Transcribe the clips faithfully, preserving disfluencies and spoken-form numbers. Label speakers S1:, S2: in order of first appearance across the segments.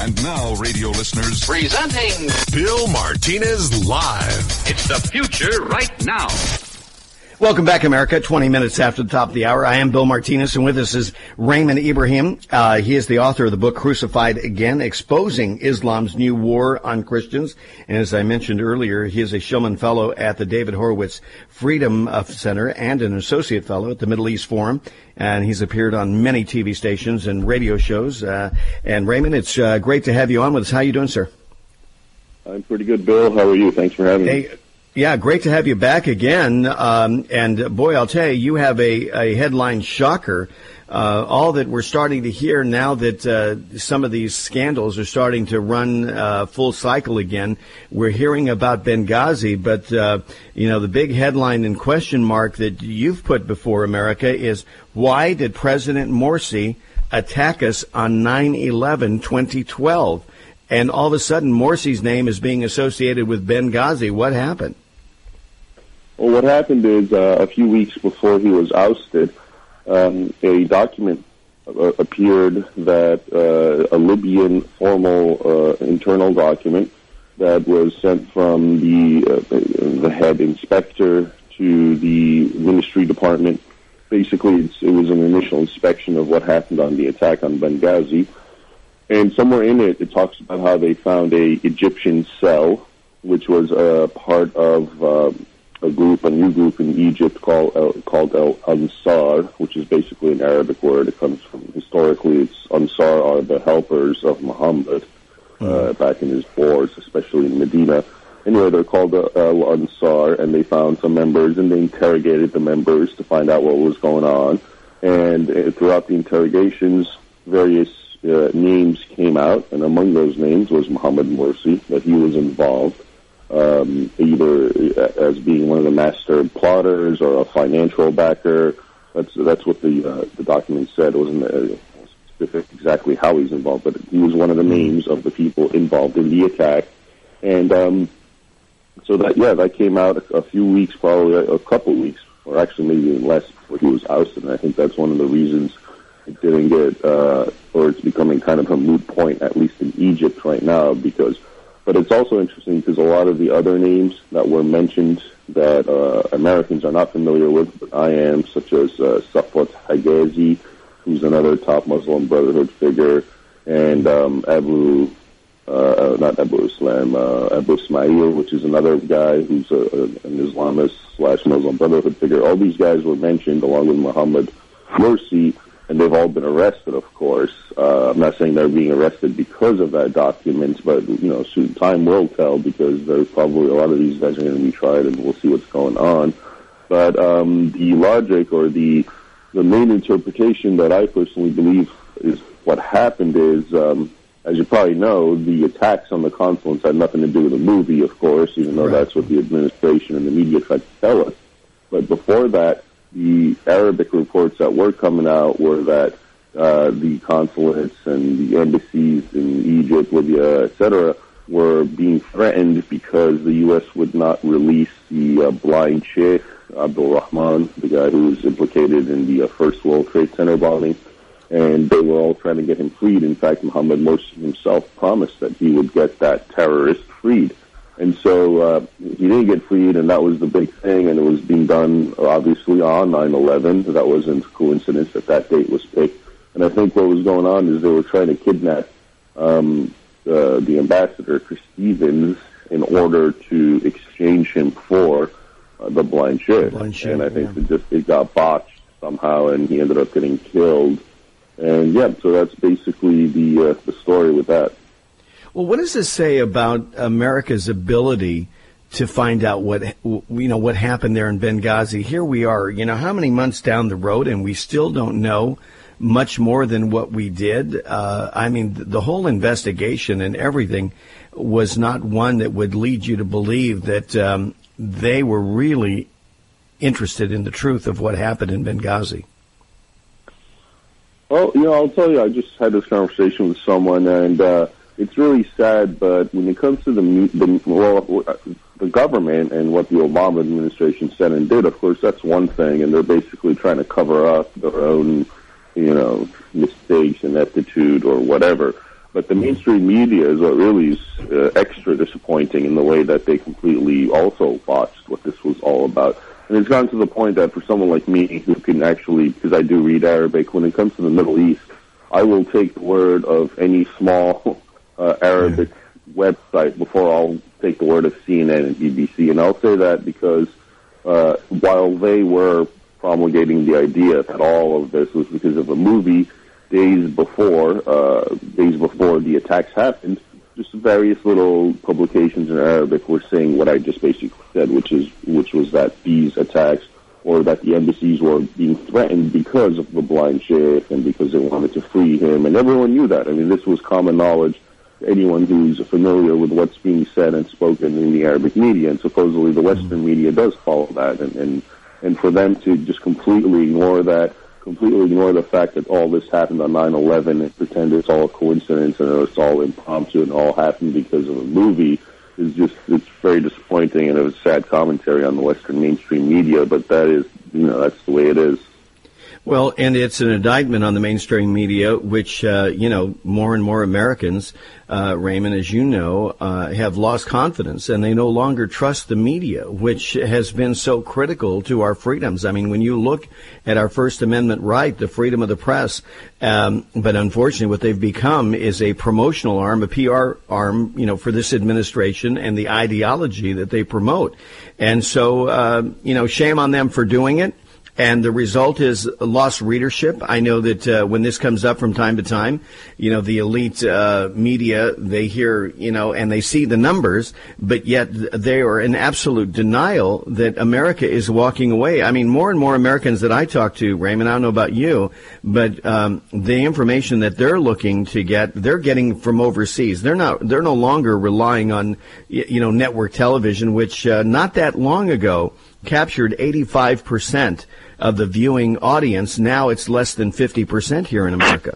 S1: And now, radio listeners,
S2: presenting
S3: Bill Martinez Live.
S2: It's the future right now.
S4: Welcome back, America. twenty minutes after the top of the hour. I am Bill Martinez, and with us is Raymond Ibrahim. Uh, he is the author of the book Crucified Again, Exposing Islam's New War on Christians. And as I mentioned earlier, he is a Shillman Fellow at the David Horowitz Freedom Center and an Associate Fellow at the Middle East Forum. And he's appeared on many T V stations and radio shows. Uh, and Raymond, it's uh, great to have you on with us. How are you doing, sir?
S5: I'm pretty good, Bill. How are you? Thanks for having
S4: hey,
S5: me.
S4: Yeah, great to have you back again. Um, and boy, I'll tell you, you have a, a headline shocker. Uh, all that we're starting to hear now that uh, some of these scandals are starting to run uh, full cycle again. We're hearing about Benghazi, but uh, you know, the big headline and question mark that you've put before America is, why did President Morsi attack us on nine eleven twenty twelve? And all of a sudden, Morsi's name is being associated with Benghazi. What happened?
S5: Well, what happened is uh, a few weeks before he was ousted, um, a document uh, appeared that uh, a Libyan formal uh, internal document that was sent from the uh, the head inspector to the ministry department. Basically, it's, it was an initial inspection of what happened on the attack on Benghazi. And somewhere in it, it talks about how they found a Egyptian cell, which was a part of uh, a group, a new group in Egypt called uh, called Al Ansar, which is basically an Arabic word. It comes from, historically, it's Ansar are the helpers of Muhammad uh, back in his wars, especially in Medina. Anyway, they're called uh, Al Ansar, and they found some members, and they interrogated the members to find out what was going on. And uh, throughout the interrogations, various Uh, names came out, and among those names was Mohammed Morsi, that he was involved, um, either as being one of the master plotters or a financial backer. That's that's what the uh, the document said. It wasn't uh, specific exactly how he's involved, but he was one of the names of the people involved in the attack. And um, so that, yeah, that came out a, a few weeks, probably a, a couple weeks, or actually maybe even less before he was ousted. And I think that's one of the reasons it didn't get, uh, or it's becoming kind of a moot point, at least in Egypt right now, because, but it's also interesting because a lot of the other names that were mentioned that uh, Americans are not familiar with, but I am, such as uh, Safwat Hijazi, who's another top Muslim Brotherhood figure, and um, Abu, uh, not Abu Islam, uh, Abu Ismail, which is another guy who's a, a, an Islamist slash Muslim Brotherhood figure. All these guys were mentioned along with Mohammed Morsi, and they've all been arrested, of course. Uh, I'm not saying they're being arrested because of that document, but, you know, soon time will tell, because there's probably a lot of these guys are going to be tried, and we'll see what's going on. But um, the logic or the the main interpretation that I personally believe is what happened is, um, as you probably know, the attacks on the consulates had nothing to do with the movie, of course, even though right. That's what the administration and the media tried to tell us. But before that, the Arabic reports that were coming out were that uh, the consulates and the embassies in Egypt, Libya, et cetera, were being threatened because the U S would not release the uh, blind sheikh, Abdul Rahman, the guy who was implicated in the uh, first World Trade Center bombing, and they were all trying to get him freed. In fact, Mohammed Morsi himself promised that he would get that terrorist freed. And so uh, he didn't get freed, and that was the big thing, and it was being done, obviously, on nine eleven. That wasn't a coincidence that that date was picked. And I think what was going on is they were trying to kidnap um, uh, the ambassador, Chris Stevens, in order to exchange him for uh, the blind sheikh. And I think yeah. it just it got botched somehow, and he ended up getting killed. And, yeah, so that's basically the uh, the story with that.
S4: Well, what does this say about America's ability to find out what, you know, what happened there in Benghazi? Here we are, you know, how many months down the road, and we still don't know much more than what we did. Uh, I mean, the whole investigation and everything was not one that would lead you to believe that um, they were really interested in the truth of what happened in Benghazi.
S5: Well, you know, I'll tell you, I just had this conversation with someone, and uh, it's really sad, but when it comes to the, the well, the government and what the Obama administration said and did, of course, that's one thing, and they're basically trying to cover up their own, you know, mistakes, ineptitude, or whatever. But the mainstream media is what really is uh, extra disappointing in the way that they completely also botched what this was all about. And it's gotten to the point that for someone like me who can actually, because I do read Arabic, when it comes to the Middle East, I will take the word of any small uh, Arabic yeah. website before I'll take the word of C N N and B B C. And I'll say that because uh, while they were promulgating the idea that all of this was because of a movie, days before, uh, days before the attacks happened, just various little publications in Arabic were saying what I just basically said, which is which was that these attacks or that the embassies were being threatened because of the blind sheikh and because they wanted to free him, and everyone knew that. I mean, this was common knowledge to anyone who's familiar with what's being said and spoken in the Arabic media, and supposedly the Western media does follow that, and and, and for them to just completely ignore that, completely ignore the fact that all this happened on nine eleven and pretend it's all a coincidence and it's all impromptu and all happened because of a movie is just, it's very disappointing, and it was sad commentary on the Western mainstream media, but that is, you know, that's the way it is.
S4: Well, and it's an indictment on the mainstream media, which, uh, you know, more and more Americans, uh, Raymond, as you know, uh, have lost confidence, and they no longer trust the media, which has been so critical to our freedoms. I mean, when you look at our First Amendment right, the freedom of the press, um, but unfortunately what they've become is a promotional arm, a P R arm, you know, for this administration and the ideology that they promote. And so, uh, you know, shame on them for doing it. And the result is lost readership. I know that uh, when this comes up from time to time, you know, the elite uh, media, they hear, you know, and they see the numbers, but yet they are in absolute denial that America is walking away. I mean, more and more Americans that I talk to, Raymond, I don't know about you, but um, the information that they're looking to get, they're getting from overseas. They're not, they're no longer relying on, you know, network television, which uh, not that long ago captured eighty-five percent of the viewing audience. Now it's less than fifty percent here in America.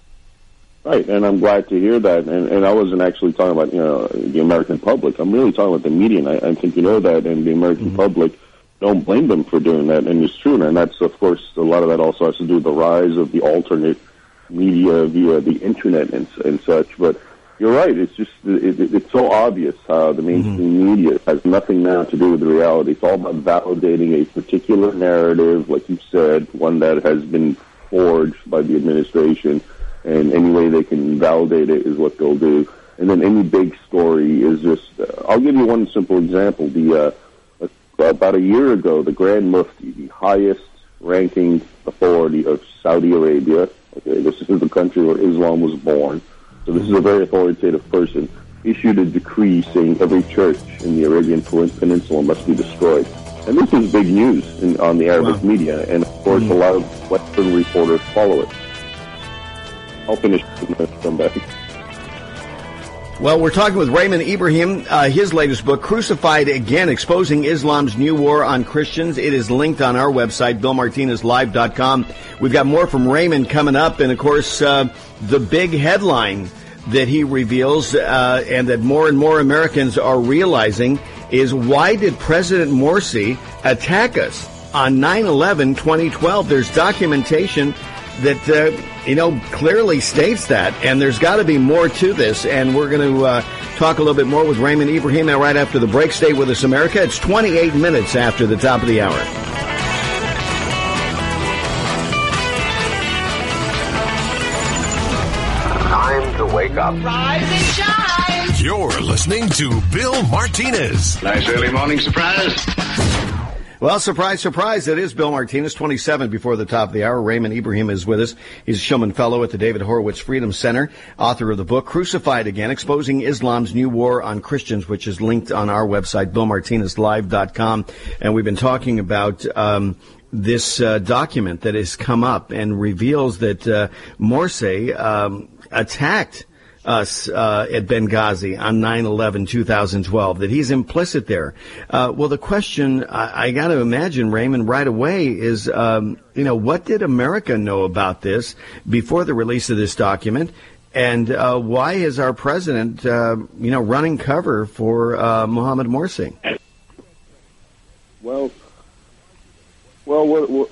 S5: Right, and I'm glad to hear that. And, and I wasn't actually talking about, you know, the American public. I'm really talking about the media, and I, I think you know that, and the American mm-hmm. public, don't blame them for doing that, and it's true. And that's, of course, a lot of that also has to do with the rise of the alternate media via the Internet and, and such. But you're right. It's just it, it, it's so obvious how the mainstream mm-hmm. media has nothing now to do with the reality. It's all about validating a particular narrative, like you said, one that has been forged by the administration, and any way they can validate it is what they'll do. And then any big story is just. Uh, I'll give you one simple example. The uh, uh, about a year ago, the Grand Mufti, the highest-ranking authority of Saudi Arabia. Okay, this is the country where Islam was born. So this is a very authoritative person, issued a decree saying every church in the Arabian Peninsula must be destroyed. And this is big news in, on the Arabic wow. media, and of course mm-hmm. a lot of Western reporters follow it. I'll finish and come back.
S4: Well, we're talking with Raymond Ibrahim, uh, his latest book, Crucified Again, Exposing Islam's New War on Christians. It is linked on our website, bill martinez live dot com. We've got more from Raymond coming up, and, of course, uh, the big headline that he reveals uh, and that more and more Americans are realizing is, why did President Morsi attack us on nine eleven twenty twelve? There's documentation that, uh, you know, clearly states that, and there's got to be more to this, and we're going to uh, talk a little bit more with Raymond Ibrahim now right after the break. Stay with us, America. It's twenty-eight minutes after the top of the hour.
S3: Time to wake up.
S6: Rise and shine.
S3: You're listening to Bill Martinez.
S2: Nice early morning surprise.
S4: Well, surprise, surprise, it is Bill Martinez, twenty-seven before the top of the hour. Raymond Ibrahim is with us. He's a Shulman Fellow at the David Horowitz Freedom Center, author of the book Crucified Again, Exposing Islam's New War on Christians, which is linked on our website, bill martinez live dot com. And we've been talking about um this uh, document that has come up and reveals that uh, Morsi um, attacked us uh, at Benghazi on nine eleven two thousand twelve, that he's implicit there. Uh, well, the question I, I got to imagine, Raymond, right away is, um, you know, what did America know about this before the release of this document? And uh, why is our president, uh, you know, running cover for uh, Mohammed Morsi?
S5: Well, well, what, what,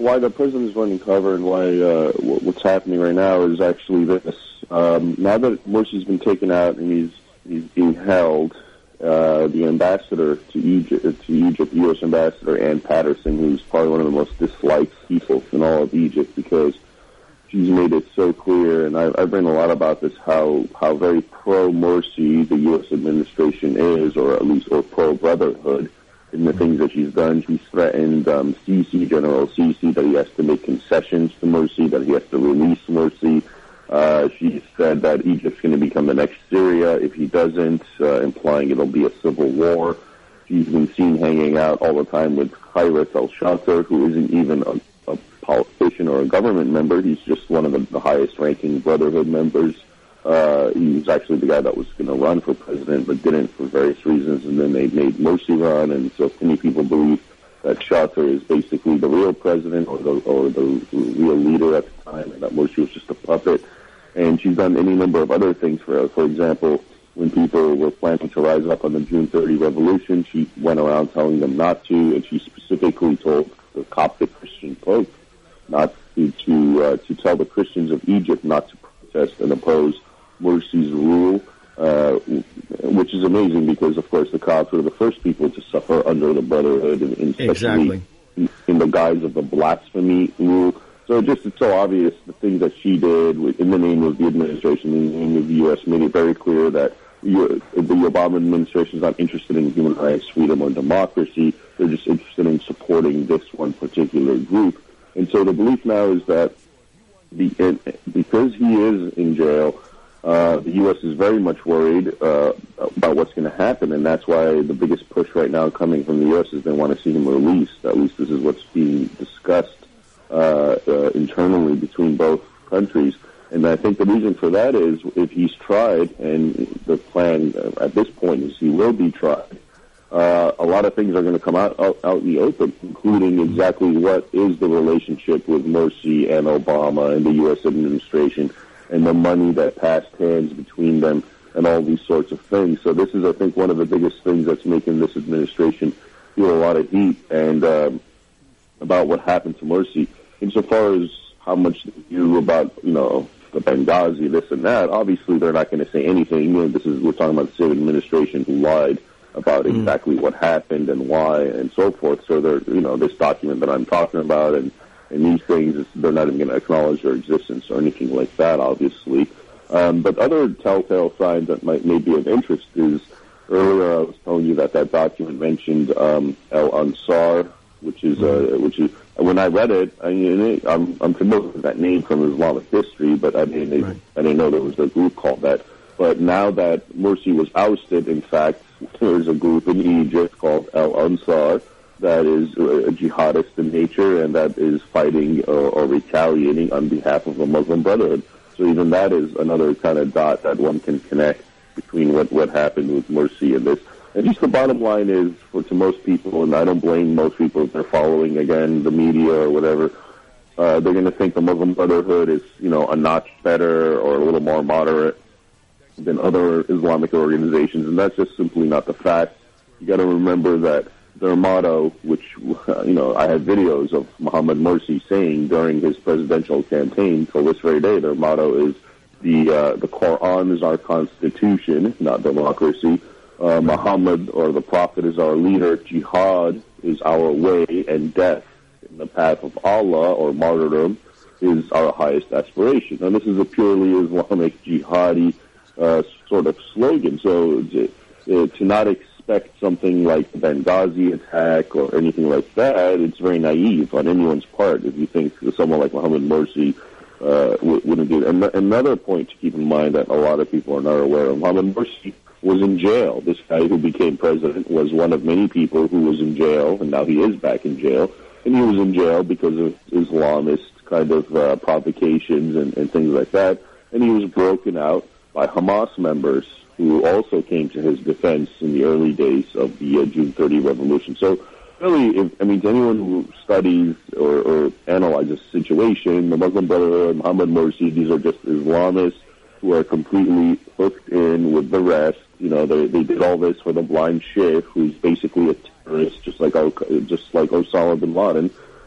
S5: why the president's running cover and why uh, what's happening right now is actually this. Um, now that Morsi's been taken out and he's he's being held, uh, the ambassador to Egypt, to Egypt, the U S ambassador Ann Patterson, who's probably one of the most disliked people in all of Egypt because she's made it so clear, and I, I've written a lot about this, how how very pro-Morsi the U S administration is, or at least or pro-Brotherhood in the things that she's done. She's threatened um, Sisi, General Sisi, that he has to make concessions to Morsi, that he has to release Morsi. Uh, she said that Egypt's going to become the next Syria if he doesn't, uh, implying it'll be a civil war. She's been seen hanging out all the time with Khairat al-Shater, who isn't even a, a politician or a government member. He's just one of the, the highest-ranking Brotherhood members. Uh, he was actually the guy that was going to run for president, but didn't for various reasons, and then they made Morsi run, and so many people believe that Shater is basically the real president or the, or the real leader at the time, and that Morsi was just a puppet. And she's done any number of other things for her. For example, when people were planning to rise up on the June thirtieth revolution, she went around telling them not to, and she specifically told the Coptic Christian Pope not to to, uh, to tell the Christians of Egypt not to protest and oppose Morsi's rule, uh, which is amazing because, of course, the Copts were the first people to suffer under the Brotherhood, and, and especially
S4: exactly.
S5: in, in the guise of the blasphemy rule. So just it's so obvious the things that she did in the name of the administration, in the name of the U S, made it very clear that the Obama administration is not interested in human rights, freedom, or democracy. They're just interested in supporting this one particular group. And so the belief now is that the, because he is in jail, uh, the U S is very much worried uh, about what's going to happen, and that's why the biggest push right now coming from the U S is they want to see him released. At least this is what's being discussed Uh, uh, internally between both countries. And I think the reason for that is if he's tried, and the plan uh, at this point is he will be tried, uh, a lot of things are going to come out, out out in the open, including exactly what is the relationship with Morsi and Obama and the U S administration and the money that passed hands between them and all these sorts of things. So this is, I think, one of the biggest things that's making this administration feel a lot of heat and um, about what happened to Morsi. Insofar as how much they knew about, you know, the Benghazi, this and that, obviously they're not going to say anything. You know, this is, we're talking about the same administration who lied about mm. exactly what happened and why and so forth. So they're, you know, this document that I'm talking about and, and these things, they're not even going to acknowledge their existence or anything like that, obviously. Um, but other telltale signs that might may be of interest is, earlier I was telling you that that document mentioned um, El Ansar, which is, uh, which is, when I read it, I mean, I'm, I'm familiar with that name from Islamic history, but I didn't, right. I didn't know there was a group called that. But now that Morsi was ousted, in fact, there's a group in Egypt called El Ansar that is a jihadist in nature and that is fighting or, or retaliating on behalf of the Muslim Brotherhood. So even that is another kind of dot that one can connect between what, what happened with Morsi and this. And just the bottom line is, for to most people, and I don't blame most people if they're following, again, the media or whatever, uh, they're going to think the Muslim Brotherhood is, you know, a notch better or a little more moderate than other Islamic organizations, and that's just simply not the fact. You got to remember that their motto, which, you know, I have videos of Mohammed Morsi saying during his presidential campaign till this very day, their motto is the uh, the Quran is our constitution, not democracy. Uh, Muhammad, or the Prophet, is our leader. Jihad is our way, and death in the path of Allah, or martyrdom, is our highest aspiration. And this is a purely Islamic jihadi uh, sort of slogan. So uh, to not expect something like the Benghazi attack or anything like that, it's very naive on anyone's part if you think someone like Mohammed Morsi uh, wouldn't do it. And another point to keep in mind that a lot of people are not aware of, Mohammed Morsi was in jail. This guy who became president was one of many people who was in jail, and now he is back in jail. And he was in jail because of Islamist kind of uh, provocations and, and things like that. And he was broken out by Hamas members who also came to his defense in the early days of the uh, June thirtieth revolution. So really, if, I mean, to anyone who studies or, or analyzes the situation, the Muslim Brotherhood, Mohammed Morsi, these are just Islamists who are completely hooked in with the rest. You know, they they did all this for the blind sheikh, who's basically a terrorist, just like just like Osama bin Laden.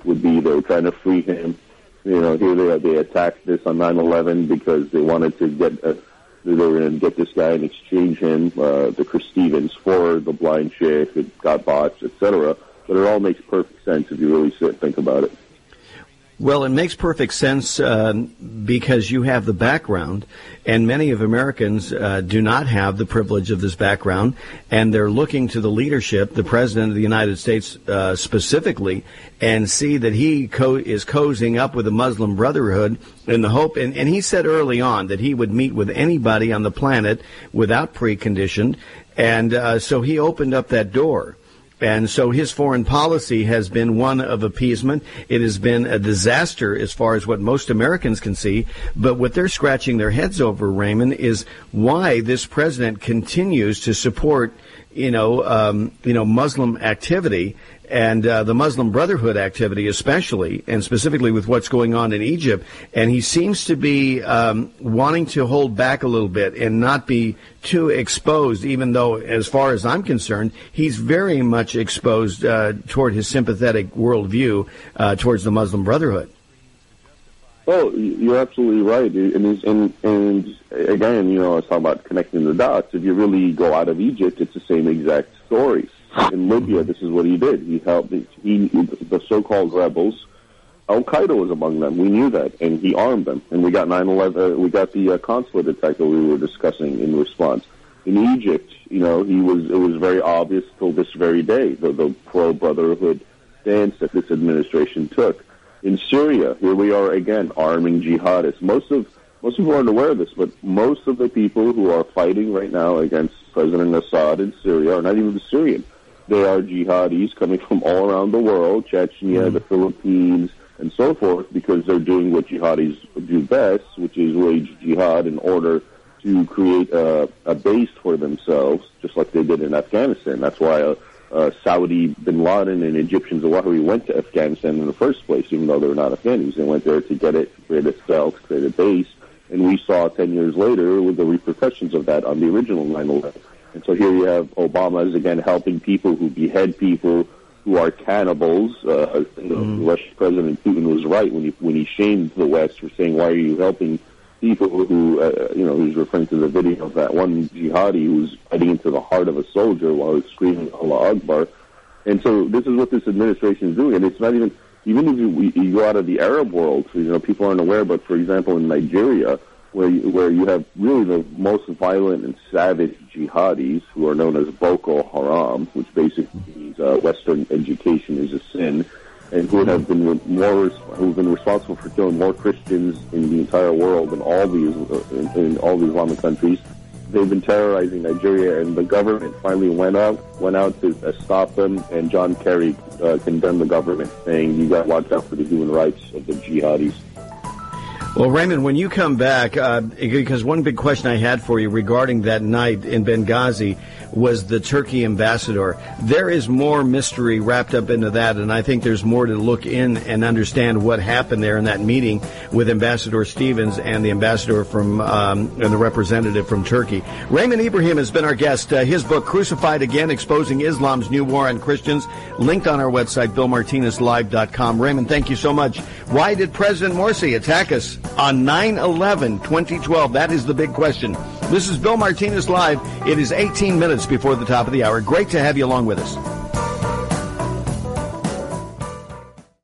S5: would be they were trying to free him. You know, here they are, they attacked this on nine eleven because they wanted to get, uh, they were going to get this guy and exchange him, uh, the Chris Stevens, for the blind sheikh. It got botched, et cetera. But it all makes perfect sense if you really sit and think about it.
S4: Well, it makes perfect sense uh, because you have the background, and many of Americans uh, do not have the privilege of this background, and they're looking to the leadership, the President of the United States uh, specifically, and see that he co- is cozying up with the Muslim Brotherhood in the hope, and, and he said early on that he would meet with anybody on the planet without precondition, and uh, so he opened up that door. And so his foreign policy has been one of appeasement. It has been a disaster as far as what most Americans can see. But what they're scratching their heads over, Raymond, is why this president continues to support, you know, um, you know, Muslim activity and uh, the Muslim Brotherhood activity, especially, and specifically with what's going on in Egypt. And he seems to be um, wanting to hold back a little bit and not be too exposed, even though, as far as I'm concerned, he's very much exposed uh, toward his sympathetic worldview uh, towards the Muslim Brotherhood.
S5: Well, you're absolutely right. And, and, and again, you know, I was talking about connecting the dots. If you really go out of Egypt, it's the same exact story. In Libya, this is what he did. He helped he, the so-called rebels. Al-Qaeda was among them. We knew that, and he armed them. And we got nine eleven. Uh, we got the uh, consulate attack that we were discussing in response. In Egypt, you know, he was. It was very obvious till this very day the, the pro-brotherhood stance that this administration took. In Syria, here we are again arming jihadists. Most of most people aren't aware of this, but most of the people who are fighting right now against President Assad in Syria are not even the Syrian. They are jihadis coming from all around the world, Chechnya, mm-hmm. the Philippines, and so forth, because they're doing what jihadis do best, which is wage jihad in order to create a, a base for themselves, just like they did in Afghanistan. That's why uh, uh, Saudi bin Laden and Egyptian Zawahiri went to Afghanistan in the first place, even though they were not Afghanis. They went there to get it, to create a cell, to create a base, and we saw ten years later with the repercussions of that on the original nine eleven. And so here you have Obama is again helping people who behead people who are cannibals. Uh, mm. The Russian President Putin was right when he when he shamed the West for saying, "Why are you helping people who uh, you know?" He's referring to the video of that one jihadi who was fighting into the heart of a soldier while he's screaming Allah Akbar. And so this is what this administration is doing, and it's not even even if you, you go out of the Arab world, you know, people aren't aware. But for example, in Nigeria, where you, where you have really the most violent and savage jihadis who are known as Boko Haram, which basically means uh, Western education is a sin, and who have been more who have been responsible for killing more Christians in the entire world than all these uh, in, in all the Islamic countries. They've been terrorizing Nigeria, and the government finally went out went out to uh, stop them. And John Kerry uh, condemned the government, saying, "You got to watch out for the human rights of the jihadis."
S4: Well, Raymond, when you come back, uh, because one big question I had for you regarding that night in Benghazi was the Turkey ambassador. There is more mystery wrapped up into that, and I think there's more to look in and understand what happened there in that meeting with Ambassador Stevens and the ambassador from um, and the representative from Turkey. Raymond Ibrahim has been our guest. Uh, his book, Crucified Again, Exposing Islam's New War on Christians, linked on our website, bill martinez live dot com. Raymond, thank you so much. Why did President Morsi attack us on nine eleven twenty twelve? That is the big question. This is Bill Martinez Live. It is eighteen minutes before the top of the hour. Great to have you along with us.